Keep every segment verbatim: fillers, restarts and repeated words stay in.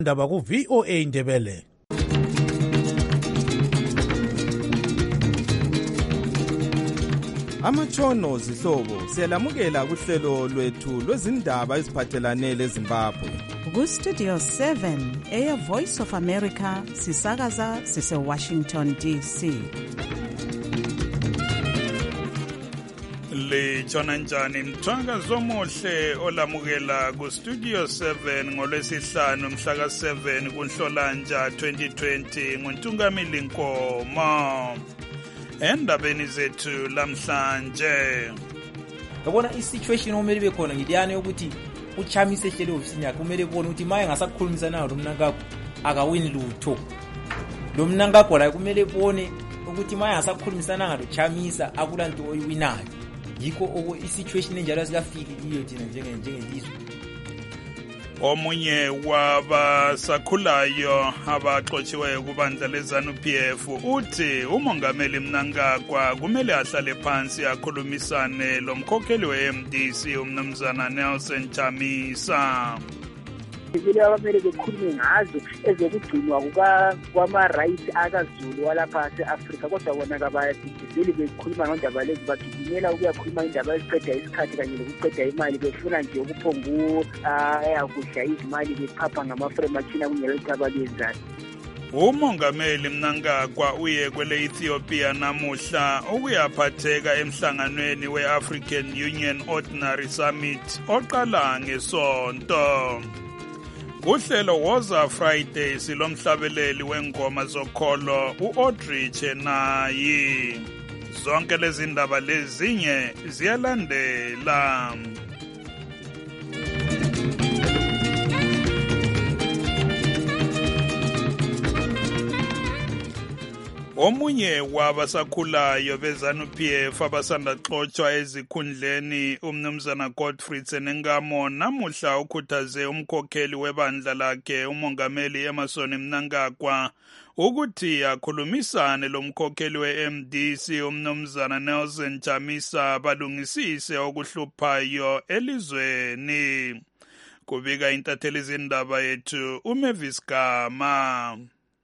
Ndaba ku V O A Ndebele. Amatshono zihlobo siyalamukela kuhlelo lwethu lwezindaba eziphathelane leZimbabwe. Ku Studio seven eya Voice of America sisakaza sise Washington D C. Le tshona njani mthakazo omuhle olamukela ku Studio seven ngolwesihlanu mhla ka seven kuNhlolanja twenty twenty nguNtungamili Nkomo. Endabeni zethu lamhlanje yabona isituation omele bekhona ngidiyane ukuthi uchamise ehlele ofisini yakhe kumele kubone ukuthi maye ngasakukhulumisa nayo lo mnankakho akawini lutho. Lo mnankakho la kumele kubone ukuthi maye ngasakukhulumisa nalo chamisa akulanto oyiwinayo. Yikho oko isituation enjalo sikafiki iyo thina njenge njengelizwe. Omunye wabasakhulayo abaxotshiweyo kubandla leZANU P F uthi umongameli Mnangagwa kumele ahlale phansi akhulumisane lomkhokheli we-M D C umnumzana Nelson Chamisa. Kumele abamele bekhulume ngazo ezokugcinwa kwama-rights akaZulu walapha ase-Afrika kodwa bona kabayadidizeli bekhuluma ngendaba lezi bagijimela ukuyakhuluma indaba eziqeda isikhathi kanye nokuqeda imali befuna nje ukuphongudla izimali bephapha ngama-frame kungela ukuthi abalenzani. Umongameli Mnangagwa uye kwele Ethiopia namuhla ukuyaphatheka emhlanganweni we-African Union Ordinary Summit oqala ngesonto. Kuhlelo Woza Friday silomhlabeleli wengoma zokholo uAudrey Chenayi. Zonke lezi ndaba lezinye ziyalandela. Omunye wabasakhulayo beZANU P F abasanda xotshwa ezikhundleni umnumzana Godfrey Tsenengamo namuhla ukhuthaze umkhokheli webandla lakhe umongameli Emmerson Mnangagwa ukuthi akhulumisane lomkhokheli we-M D C umnumzana Nelson Chamisa balungisise okuhluphayo elizweni. Kubika intatheli izindaba yethu uMavis Gama.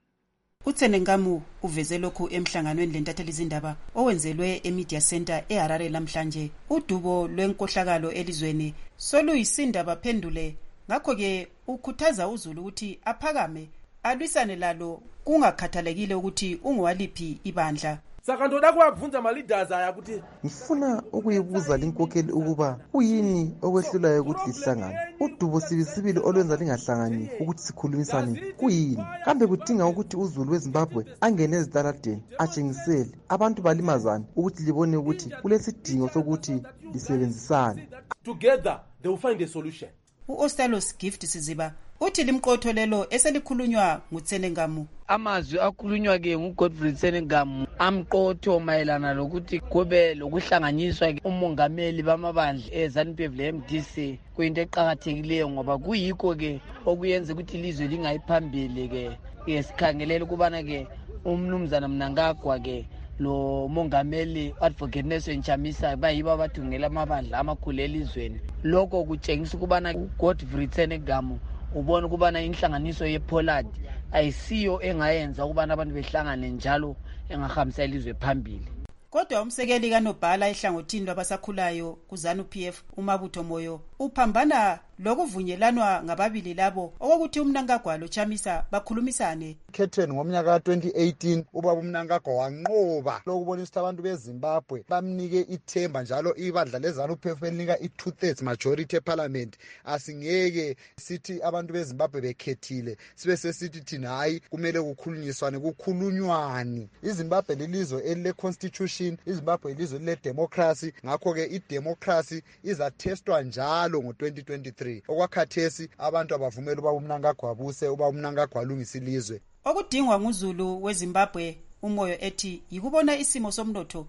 uTsenengamo uveze lokhu emhlanganweni lentatheli izindaba owenzelwe eMedia Center eHarare lamhlanje. Udubo lwenkohlakalo elizweni soluyisindaba phendule ngakho ke ukhuthaza uZulu ukuthi aphakame alwisane lalo kungakhathalekile ukuthi ungowaliphi ibandla. Sakantona kwakuvunza ama leaders aya ukuthi ngifuna ukuyibuza linkokheli ukuba uyini okwehlulayo ukuthi lihlangane. Udubo sibisibili olwenza lingahlangani ukuthi sikhulumisane kuyini? Kambe kudinga ukuthi uZulu weZimbabwe angene ezitaladeni atshengisele abantu balimazana ukuthi libone ukuthi kulesidingo sokuthi lisebenzisane. Together they will find a solution. U-Ostalos Gift Siziba uthi limqotho lelo eselikhulunywa nguTsenengamo. Amazwi akhulunywa ke nguGodfrey Tsenengamo amqotho mayelana lokuthi kube lokuhlanganiswa umongameli bamabandla eZANU P F le-M D C kuyinto eqhakathekileyo ngoba kuyikho ke okuyenza ukuthi ilizwe lingayiphambili ke esikhangelela ukubana ke umnumzana Mnangagwa ke lo mongameli Advocate Nelson Chamisa bayiba bathungela amabandla amakhulu elizweni. Lokho kutshengisa ukubana uGodfrey Tsenengamo ubona ukubana inhlanganiso yePollard ayisiyo engayenza ukubana abantu behlangane njalo engahambisa ilizwe phambili. Kodwa umsekeli kaNobhala ehlangothini lwabasakhulayo kuZANU P F uMabutho Moyo uphambana lokuvunyelwanwa ngababili labo okokuthi uMnangagwa loChamisa bakhulumisane. Captain ngomnyaka ka twenty eighteen ubaba uMnangagwa wanqoba lokubona ukuthi abantu beZimbabwe bamnike ithemba njalo ibandla leZANU P F elinika i-two thirds majority eParliament. Asingeke sithi abantu beZimbabwe bekhethile sibe sesithi thina hayi kumele kukhulunyiswane kukhulunywane. iZimbabwe lilizwe elile constitution, iZimbabwe ilizwe lile democracy, ngakho ke idemocracy izatestwa njalo ngo twenty twenty-three. Okwakhathesi abantu abavumela uba uMnangagwa abuse uba uMnangagwa alungise ilizwe. Okudingwa nguZulu weZimbabwe uMoyo ethi yikubona isimo somnotho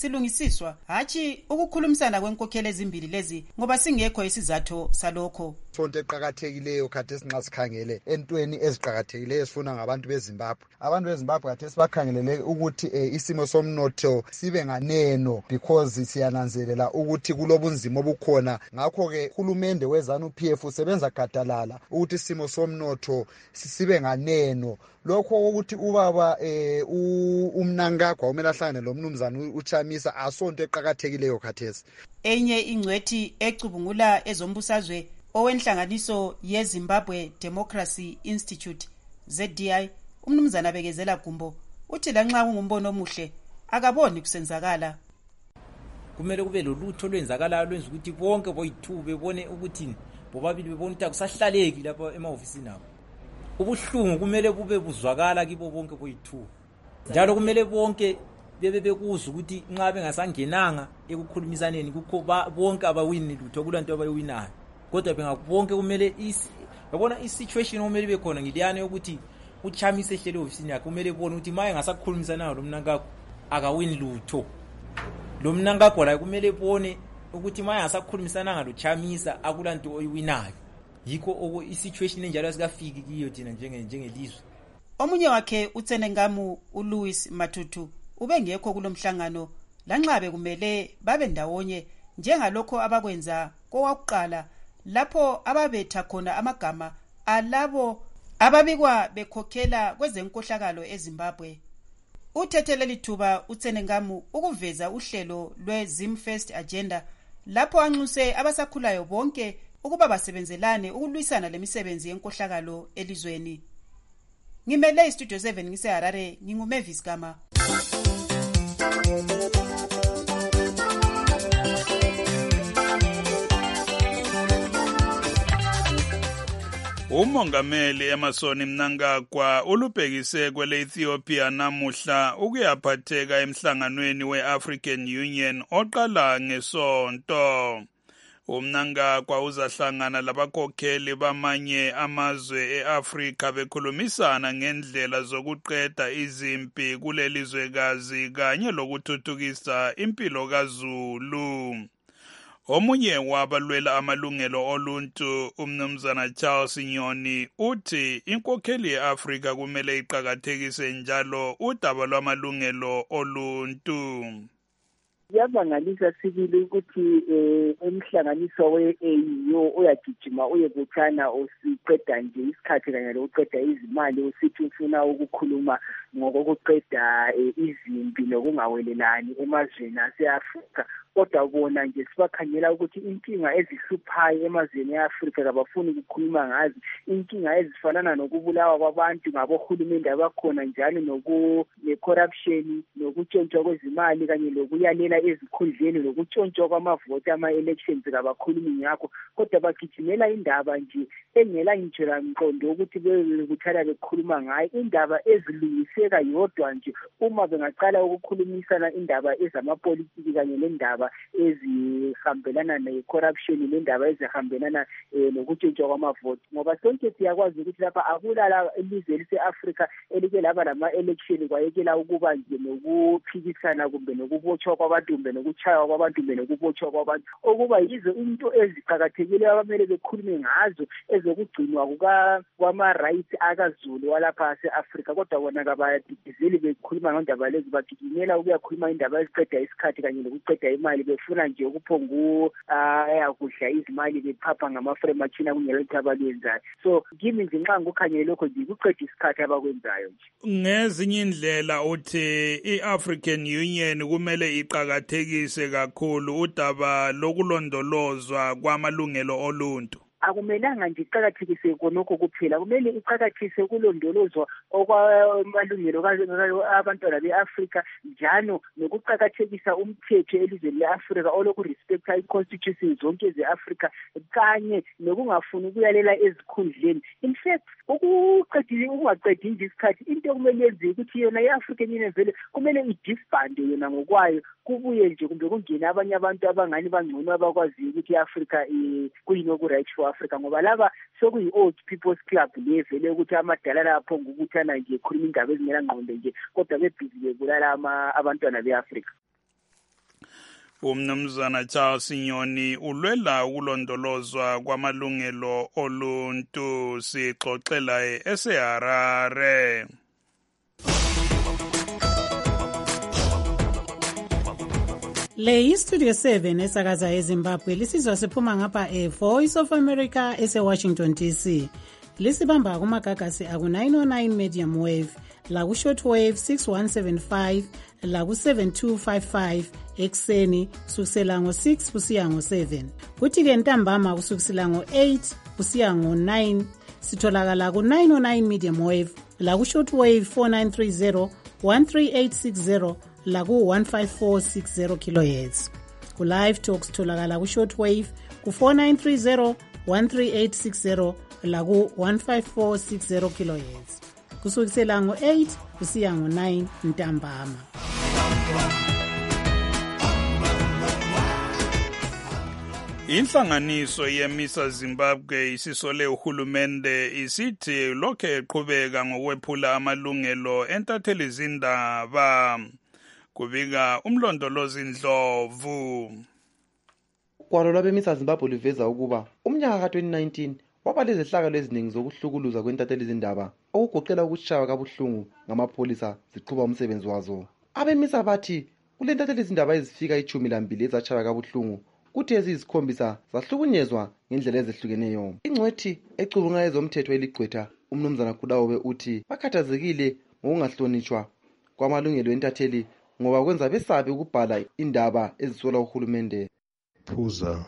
silungisiswa hathi ukukhulumisana kwenkokheli ezimbili lezi ngoba singekho isizathu salokho. asonto eqakathekileyo khathesi nxa sikhangele entweni eziqakathekileyo esifuna ngabantu beZimbabwe. Abantu beZimbabwe khathesi bakhangelele ukuthi eh, isimo somnotho sibe nganeno because siyananzelela ukuthi kulobunzima obukhona. Ngakho-ke uhulumende we-ZANU-P F usebenza gadalala ukuthi isimo somnotho sibe nganeno. Lokho ukuthi ubaba eh, uMnangagwa umele ahlangane lo mnumzana uChamisa asonto eqakathekileyo khathesi. Enye ingcwethi ecubungula ezombusazwe owenhlanganiso yeZimbabwe Democracy Institute Z D I umnumzana Bekezela Gumbo uthi lanxa kungumbono omuhle akaboni kusenzakala. Kumele kube lolutho lwenzakala lwenza ukuthi bonke boyithu bebone ukuthi bobabili bebona ukuthi akusahlaleki lapha emahofisini abo. Ubuhlungu kumele bube buzwakala kibo bonke boyithu. Njalo kumele bonke bebe bekuzwa ukuthi nxa bengasangenanga ekukhulumisaneni kukho bonke abawini lutho kulanto abayiwinayo. Kodwa bengakubonke kumele isi yabona isituation kumele ibe khona ngiliyane ukuthi uChamisa ehlele ofisini yakhe kumele ubone ukuthi maye ngasakhulumisana lo Mnangagwa akawini lutho. Lo Mnangagwa la kumele ubone ukuthi maye ngasakhulumisana ngalo Chamisa akulanto oyiwinayo. Yikho oko isituation enjalo sikafiki kiyo thina njenge njengelizwe. Omunye wakhe uTsenengamu uLouis Matutu ubengekho kulomhlangano lanxa kumele babe ndawonye njengalokho abakwenza kowakuqala lapho ababetha khona amagama alabo ababikwa bekhokhela kwezenkohlakalo eZimbabwe. Uthetheleli thuba uTsenengamu ukuveza uhlelo lweZim First Agenda lapho anxuse abasakhulayo bonke ukuba basebenzelane ukulwisana lemisebenzi yenkohlakalo elizweni. Ngimele iStudio seven ngise Harare nginguMavis Gama. Umongameli Emmerson Mnangagwa ulubhekise kwele Ethiopia namuhla ukuyaphatheka emhlanganweni we-African Union oqala ngesonto. UMnangagwa uzahlangana labakhokheli bamanye amazwe eAfrika bekhulumisana ngendlela zokuqeda izimpi kulelizwekazi kanye lokuthuthukisa impilo kaZulu. Omunye wabalwela amalungelo oluntu umnumzana Charles Nyoni uthi inkokheli yeAfrika kumele iqakathekise njalo udaba lwamalungelo oluntu. Yabangalisa sibili ukuthi eh emhlanganiso we-A U uyagijima uyebuthana usiqeda nje isikhathi kanye lokuqeda izimali usithi ufuna ukukhuluma ngokuqeda izimpi nokungawelelani emazweni aseAfrika. Kodwa bona nje sibakhangela ukuthi inkinga ezihluphayo emazweni eAfrika kabafuni ukukhuluma ngazo, inkinga ezifanana nokubulawa kwabantu ngabohulumende abakhona njalo noku corruption nokutshontshwa kwezimali kanye lokuyalela ezikhundleni lokutshontshwa kwamavoti ama-elections kabakhulumi ngakho. Kodwa bagijimela indaba nje engela ngitshela mqondo ukuthi bekuthana bekhuluma ngayo, indaba ezilungiseka yodwa nje uma bengaqala ukukhulumisana indaba ezamapolitiki kanye nendaba ezihambelana ne-corruption nendaba ezihambelana nokutshintshwa kwamavoti. Ngoba sonke siyakwazi ukuthi lapha akulala ilizwe lise-Afrika elike laba lama-election kwayekela ukuba nje nokuphikisana kumbe nokubotshwa kwabantu kumbe nokuchaywa kwabantu kumbe nokubotshwa kwabantu, okuba yizo into eziqakathekileyo abamele bekhulume ngazo ezokugcinwa kwama-rights akaZulu walapha ase-Afrika. Kodwa bona kabayadidizeli bekhuluma ngendaba lezi, bagijimela ukuyakhuluma indaba eziqeda isikhathi kanye nokuqeda imali, befuna nje ukuphongu ayakudla izimali bephapha ngama-frame machine kungela ukuthi abalwenzayo. So kimi nje nxa ngokukhangela lokho nje kuqeda isikhathi abakwenzayo nje. Ngezinye indlela uthi i-African Union kumele iqakathekise kakhulu udaba lokulondolozwa kwamalungelo oluntu. Akumelanga nje iqakathekise konokho kuphela, kumele iqakathise ukulondolozwa okwamalungelo abantwana be-Afrika njalo nokuqakathekisa umthetho elizweni le-Afrika olokhu respecta i-constitution zonke ze-Afrika kanye nokungafuni ukuyalela ezikhundleni. In fact ukuqedile ukungaqedi nje isikhathi into kumele yenziwe ukuthi yona i-African Union vele kumele idisbande yona ngokwayo, kubuye nje kumbe kungene abanye abantu abangani bangcono abakwaziyo ukuthi i-Afrika kuyini oku-right for Africa, ngoba laba sokuyi-old people's club le vele ukuthi amadala lapho ngokuthana nje khuluma indaba ezingela ngqondo nje kodwa bebhizi bebulala abantwana be-Afrika. Umnumzana Charles Nyoni ulwela ukulondolozwa kwamalungelo oluntu. Sixoxela eseHarare. Le istudio seven esakaza eZimbabwe lisizwa siphuma ngapha e-Voice of America ese-Washington D C. Lisibamba kumagagasi aku nine oh nine medium wave, laku short wave six one seven five, laku seven two five five ekseni kusukisela ngo six kusiya ngo seven. Kuthi ke ntambama kusukisela ngo eight kusiya ngo nine sitholakala ku nine oh nine medium wave, laku short wave four nine three zero, one three eight six zero, laku one five four six zero kilohertz. Ku live talks tholakala ku short wave ku four nine three zero, one three eight six zero, laku one five four six zero kilohertz. Kusukisela ngo eight kusiya ngo nine ntambama. Inhlanganiso yemisa Zimbabwe isisole uhulumende isithi lokhe eqhubeka ngokwephula amalungelo entatheli zindaba. Kubika umlondolozi Ndlovu. Ugwalo lwabemisa Zimbabwe luveza ukuba umnyaka ka twenty nineteen waba lezehlakalo eziningi zokuhlukuluza kwentatheli zindaba okugoqela ukushaywa kabuhlungu ngamapholisa ziqhuba umsebenzi wazo. Abemisa bathi kule ntatheli zindaba ezifika ichumi lambili ezashaywa kabuhlungu kuthi eziyisikhombisa zahlukunyezwa ngendlela ezehlukeneyo. Ingcwethi ecubunga ezomthetho eligqwetha umnumzana Kudawobe uthi bakhathazekile ngokungahlonitshwa kwamalungelo entatheli ngoba kwenza besabe ukubhala indaba ezisola uhulumende. Phuza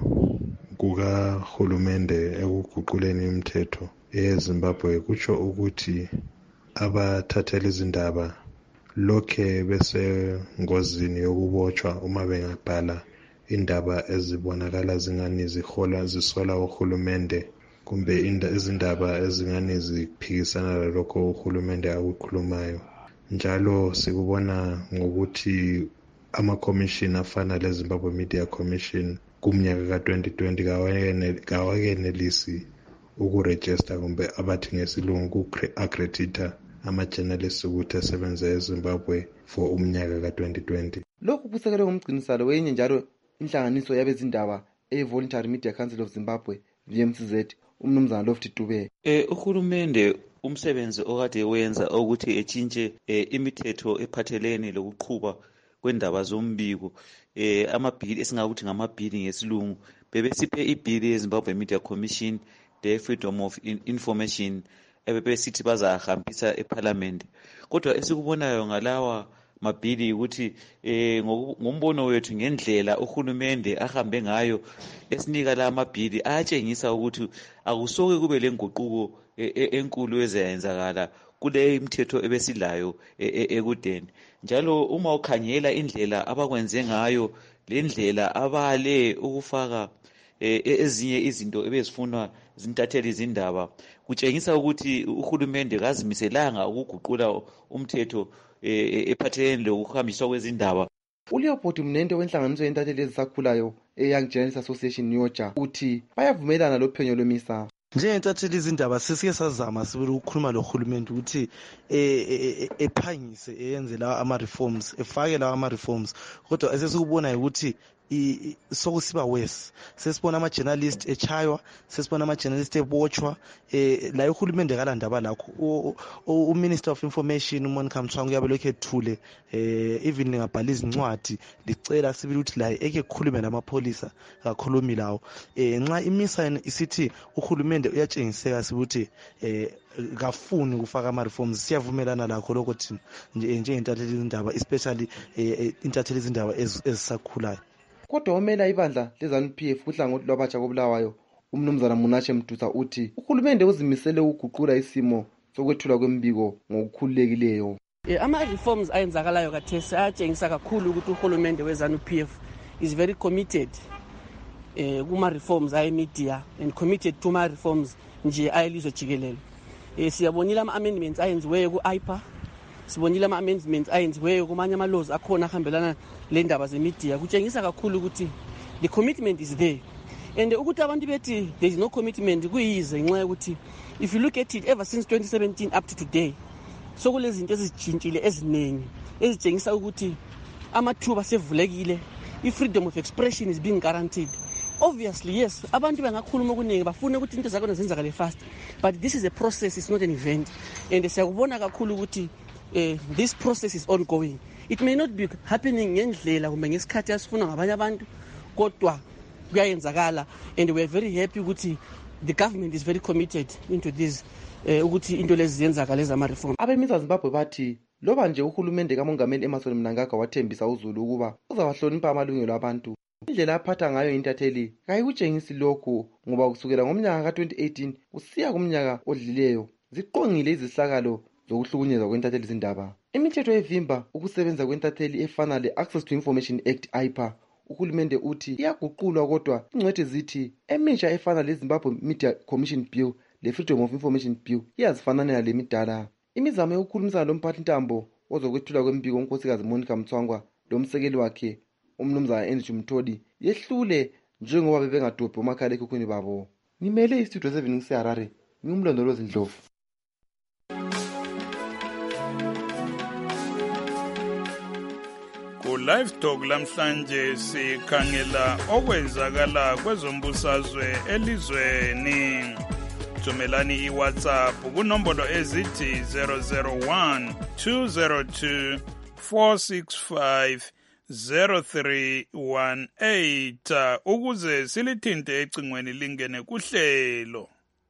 kukahulumende ekuguquleni imithetho eZimbabwe kutsho ukuthi abathatheli izindaba lokhe besengozini yokubotshwa uma bengabhala indaba ezibonakala zingani zihola zisola uhulumende kumbe izindaba ezingani ziphikisana lalokho uhulumende akukhulumayo. Njalo sikubona ngokuthi ama-commission afana le-Zimbabwe Media Commission kumnyaka ka twenty twenty kawakenelisi ukurejista kumbe abathi ngesilungu ku-accredita ama-journalists ukuthi asebenza eZimbabwe for umnyaka ka twenty twenty. Lokhu kusekelwe ngumgcinisalo wenye njalo inhlanganiso yabezindaba e-Voluntary Media Council of Zimbabwe V M C Z umnumzana Lofty Dube. Eh uhulumende umsebenzi okade wenza ukuthi etshintshe imithetho ephathelene lokuqhuba kwendaba zombiko eh amabhili esingakuthi ngamabhili ngesilungu bebesiphe ibhili yeZimbabwe Media Commission the Freedom of Information ebebesithi bazahambisa eParliament. Kodwa esikubonayo ngalawa mabhili ukuthi eh ngombono wethu ngendlela uhulumende ahambe ngayo esinika la mabhili ayatshengisa ukuthi akusoke kube lenguquko enkulu ezayenzakala kule imithetho ebesilayo ekudeni. Njalo uma ukhangela indlela abakwenze ngayo le ndlela abale ukufaka ezinye izinto ebezifunwa zintatheli izindaba kutshengisa ukuthi uhulumende kazimiselanga ukuguqula umthetho ephathelene lokuhambiswa kwezindaba. uLeopold Mnente wenhlanganiso yentatheli ezisakhulayo eYoung Journalists Association Yoja uthi bayavumelana lophenyo lwemisa. Njengentatheli izindaba sisike sazama sibili ukukhuluma lohulumende ukuthi ephangise eyenze lawa ama-reforms efake lawa ama-reforms kodwa esesikubona ukuthi sokusiba worse. Sesibona ama-journalist echaywa, sesibona ama-journalist ebotshwa, eh la uhulumende kalandaba lakho. U-Minister of Information uMonica Mthwangu uyabe lokhu ethule eh even ngabhala izincwadi licela sibili ukuthi la eke khulume namapholisa kakhulumi lawo. Eh nxa imisa isithi uhulumende uyatshengiseka sibuthi eh kafuni kufaka ama-reforms siyavumelana lakho lokho thina njengentatheli izindaba especially intatheli izindaba ezisakhulayo. Kodwa omela ibandla leZANU-P F uhlangothi lwabatsha koBulawayo umnumzana Munashe Mduza uthi uhulumende uzimisele ukuguqula isimo sokwethula kwembiko ngokukhululekileyo. Ama-reforms ayenzakalayo kathesi ayatshengisa kakhulu ukuthi uhulumende weZANU-P F is very committed eh kuma-reforms aye-media and committed to ma-reforms nje ayelizwe jikelele. Eh siyabonile ama-amendments ayenziweyo ku-I P A, sibonile ama-amendments ayenziweyo kumanye ama-laws akhona ahambelana le ndaba ze-media. Kutshengisa kakhulu ukuthi the commitment is there. And ukuthi abantu bethi there is no commitment kuyize nxa ukuthi if you look at it ever since twenty seventeen up to today so kulezinto ezijintshile eziningi ezitshengisa ukuthi amathuba sevulekile i-freedom of expression is being guaranteed. Obviously, yes, abantu bangakhuluma okuningi bafuna ukuthi into zakhona zenzakale fast, but this is a process, it's not an event. And siyakubona kakhulu ukuthi uh, this process is ongoing. It may not be happening ngendlela kumbe ngesikhathi asifuna ngabanye abantu, kodwa kuyayenzakala, and we are very happy ukuthi the government is very committed into this uh, ukuthi into lezi ziyenzakale zama-reform. Abemisa Zimbabwe bathi loba nje uhulumende kamongameli Emmerson Mnangagwa wathembisa uZulu ukuba uzawahlonipha amalungelo abantu, indlela aphatha ngayo intatheli kayikutshengisi lokhu, ngoba kusukela ngomnyaka ka twenty eighteen kusiya kumnyaka odlileyo ziqongile izihlakalo zokuhlukunyezwa kwentatheli zindaba. Imithetho evimba ukusebenza kwentatheli efana le-Access to Information Act I P A, uhulumende uthi iyaguqulwa, kodwa ingcwethi zithi emitsha efana le-Zimbabwe Media Commission Bill le-Freedom of Information Bill iyazifananela le midala. Imizamo yokukhulumisana lomphathi ntambo ozokwethula kwembiko unkosikazi Monica Mtswangwa lomsekeli wakhe umnumzana Andrew Mthodi yehlule njengoba bebengadobhi umakhala ekhukhwini babo. Nimele istudio seven ngiseHarare, ngumlondolozi Ndlovu. Ku live talk lamhlanje sikhangela okwenzakala kwezombusazwe elizweni. Thumelani iWhatsApp kunombolo ezithi zero zero one two zero two four six five zero three one eight ukuze silithinte ecingweni lingene kuhlelo.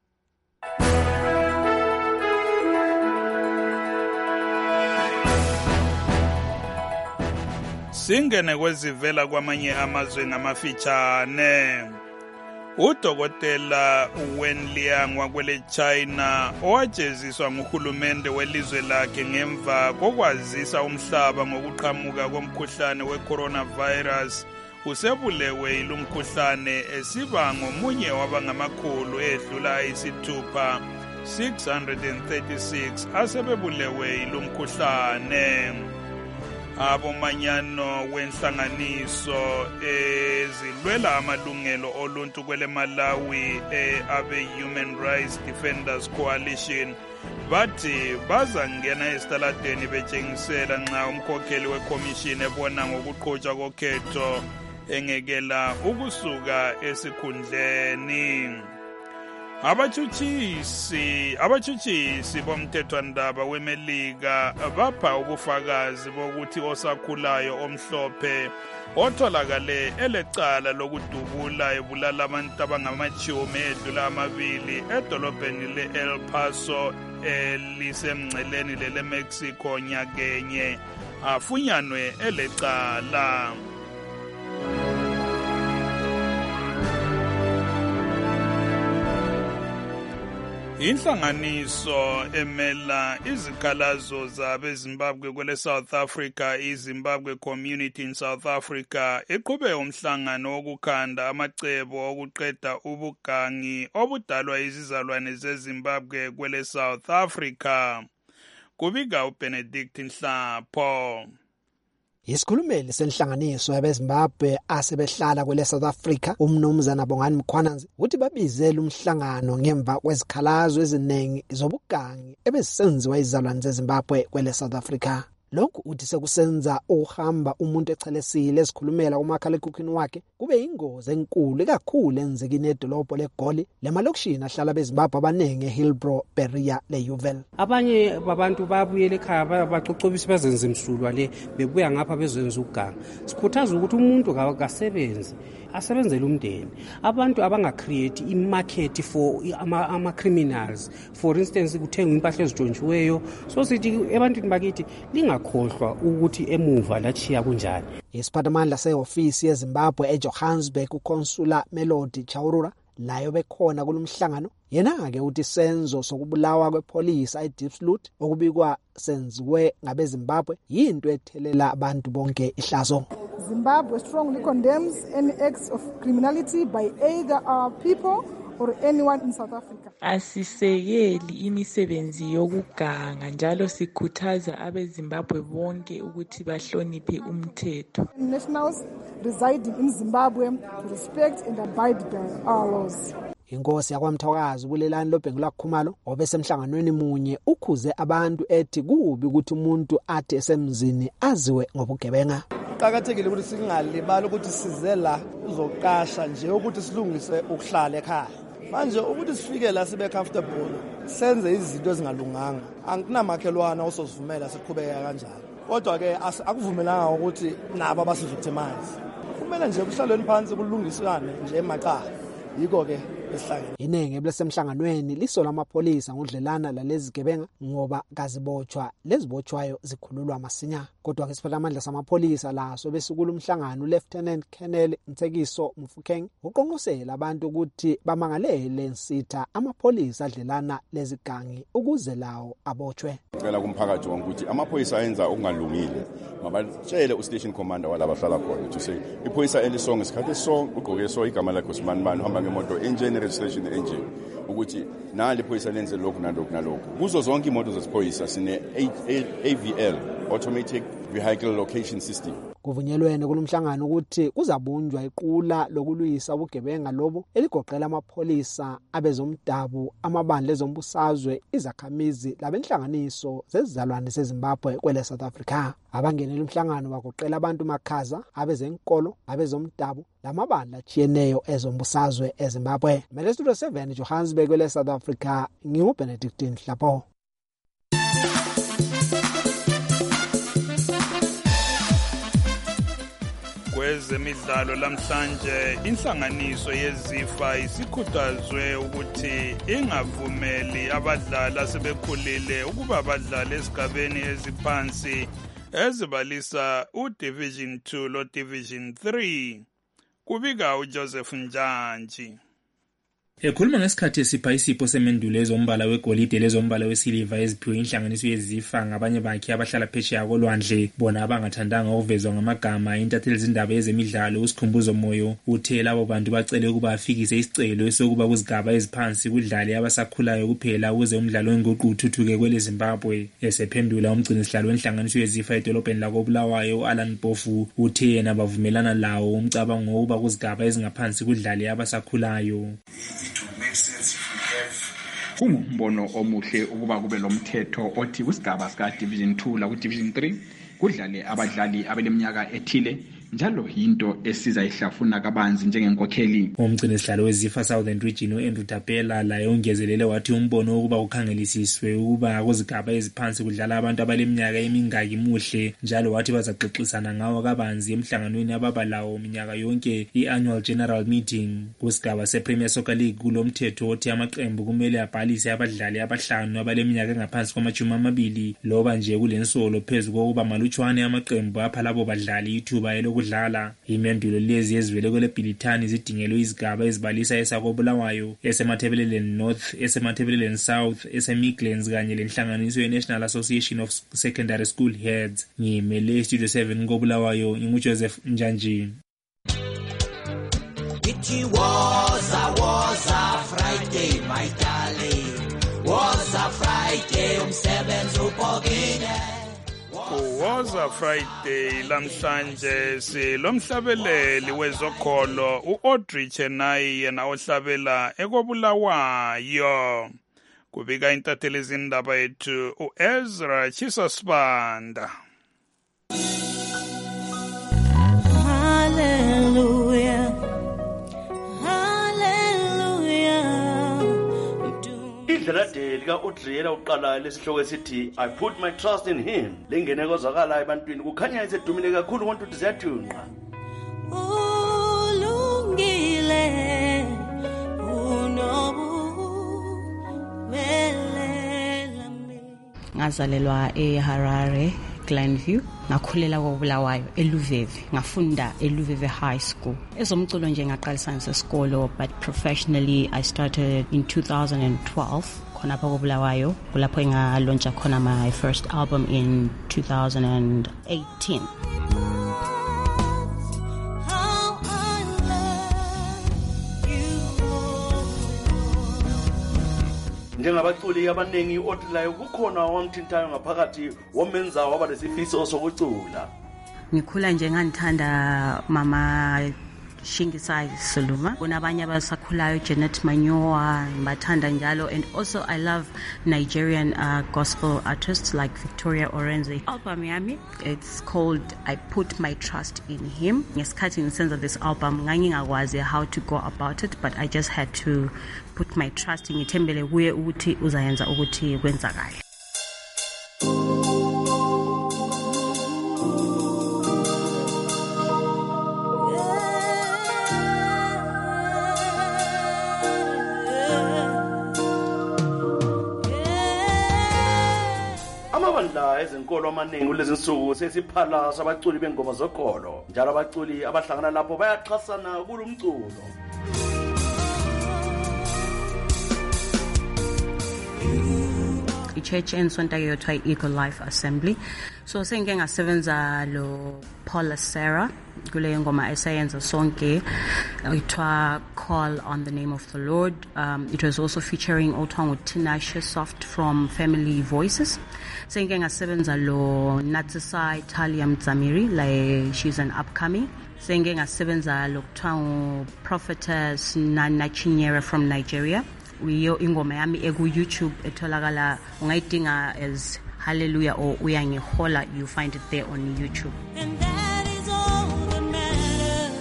Singene kwezivela kwamanye amazwe ngamafitshane. Udokotela Wenliang wakwele China owajeziswa nguhulumende welizwe lakhe ngemva kokwazisa umhlaba ngokuqhamuka komkhuhlane we-coronavirus usebulewe ilumkhuhlane esiba ngomunye wabangamakhulu edlula ayisithupha six hundred thirty-six asebebulewe ilumkhuhlane. Abomanyano wenhlanganiso ezilwela amalungelo oluntu kwele Malawi abe Human Rights Defenders Coalition bathi bazangena esitaladeni betshengisela nxa umkhokheli wekomishini ebona ngokuqhutshwa kokhetho engekela ukusuka esikhundleni. Abachuchisi abachuchisi bomthethwandaba weMelika bapha ubufakazi bokuthi osakhulayo omhlophe otholakale elecala lokudubula ebulala abantu abangamachumi edlula amabili edolobheni le-El Paso elisemngceleni lele-Mexico nyakenye afunyanwe elecala. Inhlanganiso emela izikhalazo zabeZimbabwe kwele South Africa, iZimbabwe Community in South Africa, iqhube umhlangano wokukhanda amacebo okuqeda ubugangi obudalwa izizalwane zeZimbabwe kwele South Africa. Kubika uBenedict Nhlapho. Isikhulumeli senhlanganiso yabeZimbabwe asebehlala kwele South Africa umnumzana Bongani Mkhwananzi uthi babizele umhlangano ngemva kwezikhalazo eziningi zobugangi ebesenziwa izizalwane zeZimbabwe kwele South Africa. Lokhu uthi sekusenza uhamba umuntu echelesile esikhulumela kumakhalekhukhwini wakhe kube ingozi enkulu kakhulu enzekini edolobho leGoli lemalokishini ahlala beZimbabwe abanenge eHillbrow, Berea leUval. Abanye babantu babuyele ekhaya bacocobisa bazenze imsulwa le bebuya ngapha bezenza uganga. Sikhuthaza ukuthi umuntu akasebenze asebenzele umndeni. Abantu abanga create imarket for ama, ama criminals, for instance kuthengwa impahla ezijonjiweyo, so sithi ebantwini bakithi lingakhohlwa ukuthi emuva lachiya kunjani. Isiphathamandla seofisi yeZimbabwe eJohannesburg uConsular Melody Chaurura layo bekhona kulomhlangano yena ke uthi senzo sokubulawa kwepolice eDiepsloot okubikwa senziwe ngabeZimbabwe yinto ethelela abantu bonke ihlazo. Zimbabwe strongly condemns any acts of criminality by either our people or anyone in South Africa. Asisekeli imisebenzi yokuganga njalo sikhuthaza abeZimbabwe bonke ukuthi bahloniphe umthetho. Nationals residing in Zimbabwe to respect and abide by our laws. Inkosi yakwaMthwakazi kulelani loBhengula Khumalo obesemhlanganweni munye ukhuze abantu ethi kubi ukuthi umuntu athi esemzini aziwe ngobugebenga. kuqakathekile ukuthi singalibali ukuthi size la uzoqasha nje ukuthi silungise ukuhlala ekhaya. Manje ukuthi sifike la sibe comfortable senze izinto ezingalunganga angikunamakhelwana ososivumela siqhubeka kanjalo. Kodwa ke akuvumelanga ukuthi nabo abasivictimize. Kumele nje kuhlalweni phansi kulungiswane nje emakhaya. Yiko ke esihlangene. Iningi lesemhlanganweni lisola amapholisa ngudlelana lalezi gebenga ngoba kazibotshwa lezibotshwayo zikhululwa masinya. Kodwa ke siphatha amandla samapholisa laso besikulu umhlangano Lieutenant Colonel Ntsekiso Mufokeng uqonqosela abantu ukuthi bamangalele nsitha amapholisa adlelana lezigangi ukuze lawo abotshwe. Ngicela kumphakathi wonke ukuthi amapholisa ayenza okungalungile mabatshele u-station commander walaba hlala khona to say ipholisa elisonke isikhathi so ugqoke so igama lakho simanimani uhamba ngemoto engine registration engine ukuthi nali ipholisa lenze lokhu nalokhu nalokhu. Kuzo zonke imoto zesipholisa sine A V L automatic vehicle location system. Kuvunyelwene kulomhlangano ukuthi kuzabunjwa iqula lokulwisa ubugebenga lobo eligoqela amapholisa abezomdabu amabandla ezombusazwe izakhamizi labenhlanganiso zezizalwane zeZimbabwe kwele South Africa. Abangenela umhlangano bagoqela abantu makhaza abezenkolo abezomdabu lamabandla achiyeneyo ezombusazwe eZimbabwe. Mele Studio seven Johannesburg kwele South Africa nginguBenedictine Hlapo. Kwezemidlalo lamhlanje inhlanganiso yeZIFA isikhuthazwe ukuthi ingavumeli abadlali asebekhulile ukuba abadlali esigabeni eziphansi ezibalisa uDivision two lo Division three. Kubika uJoseph Njanji. Ekhuluma ngesikhathi esipha isipho semendulo ezombala wegolide lezombala wesiliva eziphiwe inhlanganiso yeZIFA ngabanye bakhe abahlala phesheya kolwandle bona abangathandanga ukuvezwa ngamagama intatheli zindaba ezemidlalo uSikhumbuzo Moyo uthe labo bantu bacele ukuba afikise isicelo esokuba kuzigaba eziphansi kudlale abasakhulayo kuphela ukuze umdlalo wenguqu uthuthuke kwele Zimbabwe. Esephendula umgcini sihlalo wenhlanganiso yeZIFA edolobheni lakoBulawayo uAlan Bofu uthe yena bavumelana lawo umcabango wokuba kuzigaba ezingaphansi kudlale abasakhulayo. Kungumbono omuhle ukuba kube lomthetho othi kusigaba sika Division two la ku Division three kudlale abadlali abeleminyaka ethile njalo yinto esiza ihlafuna kabanzi njengenkokheli. Umgcini sihlalo weZIFA Southern Region uAndrew Tapela laye ongezelele wathi umbono ukuba ukhangelisiswe ukuba kuzigaba eziphansi kudlala abantu abaleminyaka emingaki muhle njalo wathi bazaxoxisana ngawo kabanzi emhlanganweni ababalawo minyaka yonke iannual general meeting. Kusigaba sePremier Soccer League kulomthetho othi amaqembu kumele abhalise abadlali abahlanu abaleminyaka engaphansi kwamajumi amabili loba nje kulensolo phezulu kokuba malutshwane amaqembu apha labo badlali ithuba eloku dlala. Imendulo lezi ezivele kwele Bhilithani zidingelwe izigaba ezibalisa esakoBulawayo, esemathebeleleni North, esemathebeleleni South, eseMidlands kanye lenhlanganiso yeNational Association of Secondary School Heads. Ngimele Studio seven koBulawayo nginguJoseph Njanji. It was a was a Friday my darling, was a Friday umsebenzi ubhokile. Kuwoza Friday lamhlanje silomhlabeleli wezokholo uAudrey Chenai yena ohlabela ekobulawayo. Kubika intatheli izindaba yethu uEzra Chisasibanda. Hallelujah. Idlelade lika Audrey uqala lesihloko esithi I put my trust in him lengene kozakala ebantwini kukhanya isedumile kakhulu konke ukuthi ziyathunqa. Ulungile unobumelela. Ngazalelwa eHarare Glenview ngakhulela koBulawayo eLuveve ngafunda eLuveve High School. Ezomculo nje ngaqalisa ngesikolo but professionally I started in two thousand twelve khona lapha koBulawayo kulapho ngalauncha khona my first album in two thousand eighteen. Njengabaculi abaningi otilayo kukhona wamthintayo ngaphakathi womenza waba lesifiso sokucula. Ngikhula nje ngandithanda mama Shingisai Saluma. Kunabanye abasakhulayo Janet Manyoa, Mbathanda njalo, and also I love Nigerian uh, gospel artists like Victoria Orenze. Album yami, it's called I Put My Trust in Him. Ngesikhathi ngisenza this album ngangingakwazi how to go about it, but I just had to put my trust in ngithembele kuye ukuthi uzayenza ukuthi kwenzakale. Amabandla ezenkolo amaningi kulezi nsuku sesiphala sabaculi bengoma zokholo, njalo abaculi abahlangana lapho bayaxhasana kulumculo. I-church ensontayo yothiwa i-Eagle Life Assembly. So sengike ngasebenza lo Paula Sarah kule ngoma esayenza sonke ithiwa Call on the Name of the Lord. Um, it was also featuring othiwa nguTinashe Soft from Family Voices. Sengike ngasebenza lo Natsisai Talia Mzamiri, like she's an upcoming. Sengike ngasebenza lo kuthiwa Prophetess Nana Chinyere from Nigeria. Uyo ingoma yami eku YouTube etholakala ungayidinga as Hallelujah or uyangihola, you find it there on YouTube. And that is all that matters.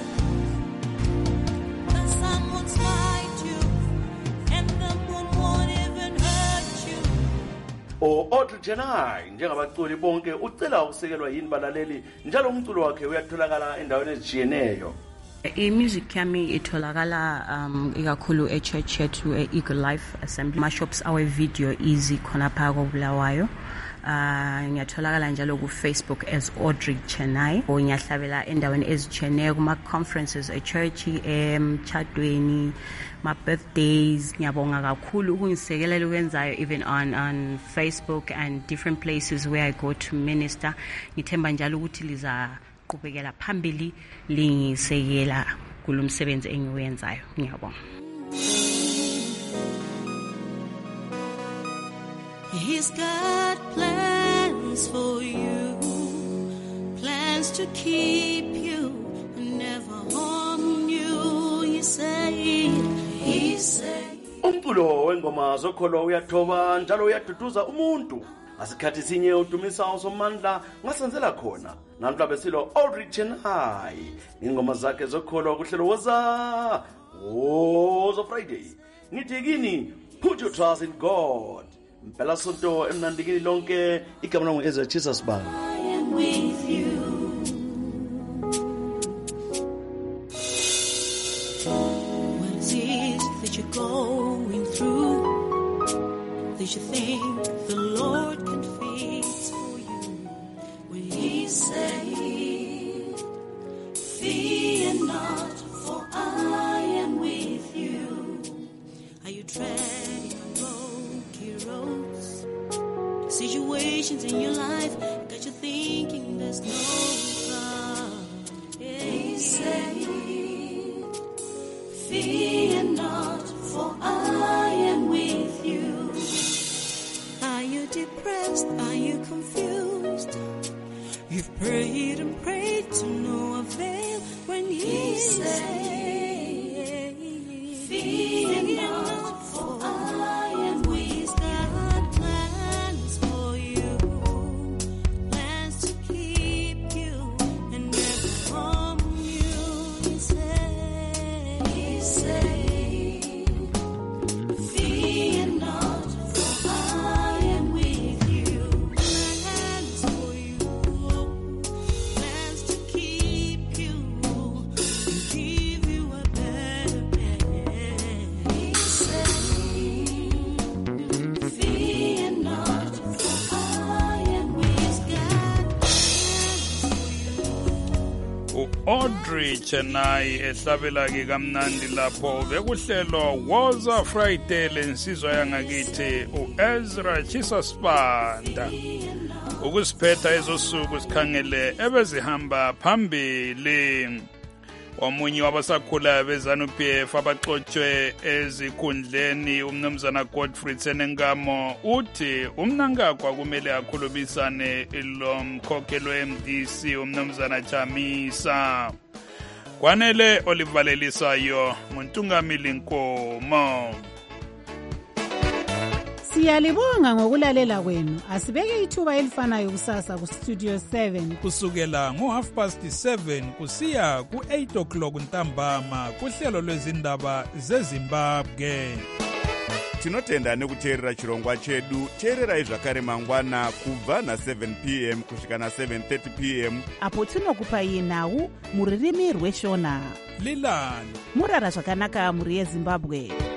When someone slights you and the moon won't even hurt you. O Audrey Chenay njengabaculi bonke ucela ukusekelwa yini balaleli njalo umculo wakhe uyatholakala endaweni ezijiyeneyo. I-music yami itholakala um ikakhulu e-church yethu e-Eagle Life Assembly. Ma-shops awe video easy khona phaka koBulawayo. Uh, ngiyatholakala njalo ku-Facebook as Audrey Chenay. O ngiyahlabela endaweni ezijiyeneyo kuma-conferences e-church, emchadweni, ma-birthdays. Ngiyabonga kakhulu ukungisekelela ukwenzayo even on, on Facebook and different places where I go to minister. Ngithemba njalo ukuthi liza qhubekela phambili lingisekela kulomsebenzi engiwenzayo. Ngiyabonga. He's got plans for you, plans to keep you and never harm you. He said, he said. Umculo wengoma zokholo uyathoba njalo uyaduduza umuntu. Asikhathi sinye udumisa usomandla ngasenzela khona. Namhla besilo Audrey Chenay. Ingoma zakhe zokholo kuhlelo woza. Woza Friday. Ngithi kini, put your trust in God. Mpela sonto emnandikini lonke igama langu Ezra Jesus Bang. I am with you. What is it that you're going through? That you think the Lord can fix for you? When He said, fear not, for I am with you. Are you treading on rocky roads? Situations in your life got you thinking there's no God. He said, fear not, for I am with you. Are you depressed? Are you confused? You've prayed and prayed to no avail. When He said, fear not, for I am with you. He's got plans for you, plans to keep you and never harm you. He said, He said, fear not, for I am with you. Plans for you, plans to keep you and give you a better day. He said, fear not, for I am with God. U-Audrey Chenay ehlabela ke kamnandi lapho bekuhlelo Woza Friday lensizwa yangakithi u-Ezra Jesus Banda. Ukusiphetha ezosuku sikhangele ebezihamba phambili. Omunye wabasakhula beZanu-P F abaxotshwe ezikhundleni umnumzana Godfrey Tsenengamo uthi umnankagwa kumele akhulumisane lo mkhokheli we-M D C umnumzana Chamisa. kwanele olivalelisayo muntungamili Nkomo. Siyalibonga ngokulalela kwenu. Asibeke ithuba elifanayo kusasa ku Studio seven kusukela ngo half past seven kusiya ku eight o'clock ntambama kuhlelo lwezindaba zeZimbabwe. Tinotenda nekuteerera chirongwa chedu. Teererai zvakare mangwana kubva na seven p m kusvika na seven thirty p m apo tinokupai nhau muririmi rweshona. Lilani murara zvakanaka muri yeZimbabwe.